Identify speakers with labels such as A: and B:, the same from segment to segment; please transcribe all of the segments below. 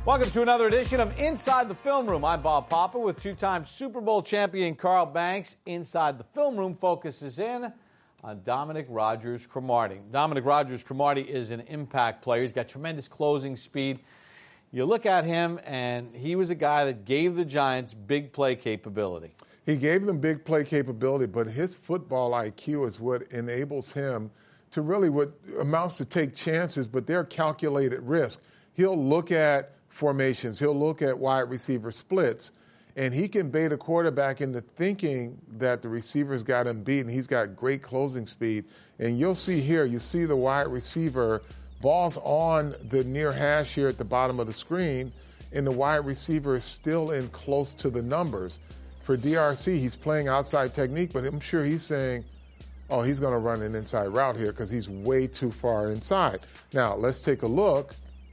A: Welcome to another edition of Inside the Film Room. I'm Bob Papa with two-time Super Bowl champion Carl Banks. Inside the Film Room focuses in on Dominique Rodgers-Cromartie. Dominique Rodgers-Cromartie is an impact player. He's got tremendous closing speed. You look at him, and he was a guy that gave the Giants big play capability.
B: He gave them big play capability, but his football IQ is what enables him to really what amounts to take chances, but they're calculated risk. He'll look at formations. He'll look at wide receiver splits, and he can bait a quarterback into thinking that the receiver's got him beaten. He's got great closing speed. And you'll see here, you see the wide receiver, ball's on the near hash here at the bottom of the screen, and the wide receiver is still in close to the numbers. For DRC, he's playing outside technique, but I'm sure he's saying, oh, he's going to run an inside route here because he's way too far inside. Now, let's take a look.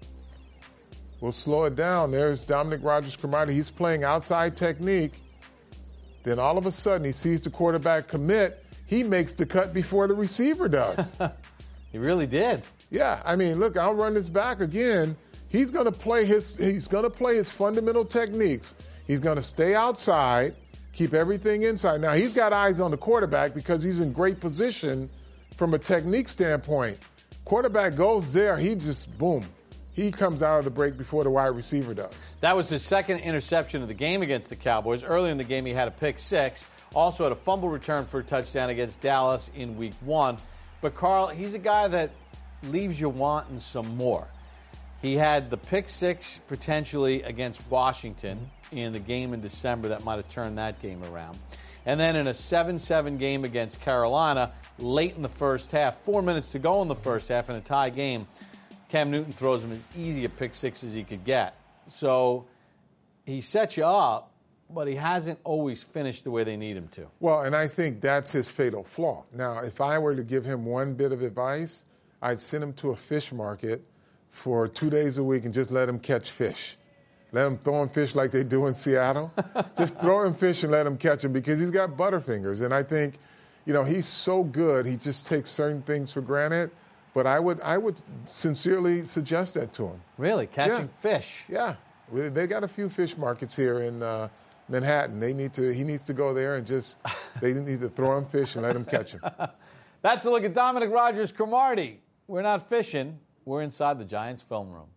B: We'll slow it down. There's Dominique Rodgers-Cromartie. He's playing outside technique. Then all of a sudden, he sees the quarterback commit. He makes the cut before the receiver does.
A: He really did.
B: Yeah, I mean, look, I'll run this back again. He's going to play his fundamental techniques. He's going to stay outside, keep everything inside. Now, he's got eyes on the quarterback because he's in great position from a technique standpoint. Quarterback goes there, he just, boom. He comes out of the break before the wide receiver does.
A: That was his second interception of the game against the Cowboys. Earlier in the game, he had a pick six. Also had a fumble return for a touchdown against Dallas in Week 1. But, Carl, he's a guy that leaves you wanting some more. He had the pick six potentially against Washington in the game in December that might have turned that game around. And then in a 7-7 game against Carolina late in the first half, 4 minutes to go in the first half in a tie game, Cam Newton throws him as easy a pick six as he could get. So he sets you up, but he hasn't always finished the way they need him to.
B: Well, and I think that's his fatal flaw. Now, if I were to give him one bit of advice, I'd send him to a fish market for 2 days a week and just let him catch fish. Let him throw him fish like they do in Seattle. Just throw him fish and let him catch him because he's got butterfingers. And I think, he's so good, he just takes certain things for granted. But I would sincerely suggest that to him.
A: Really? Catching fish?
B: Yeah. They got a few fish markets here in Manhattan. He needs to go there and they need to throw him fish and let him catch him.
A: That's a look at Dominique Rodgers-Cromartie. We're not fishing. We're inside the Giants film room.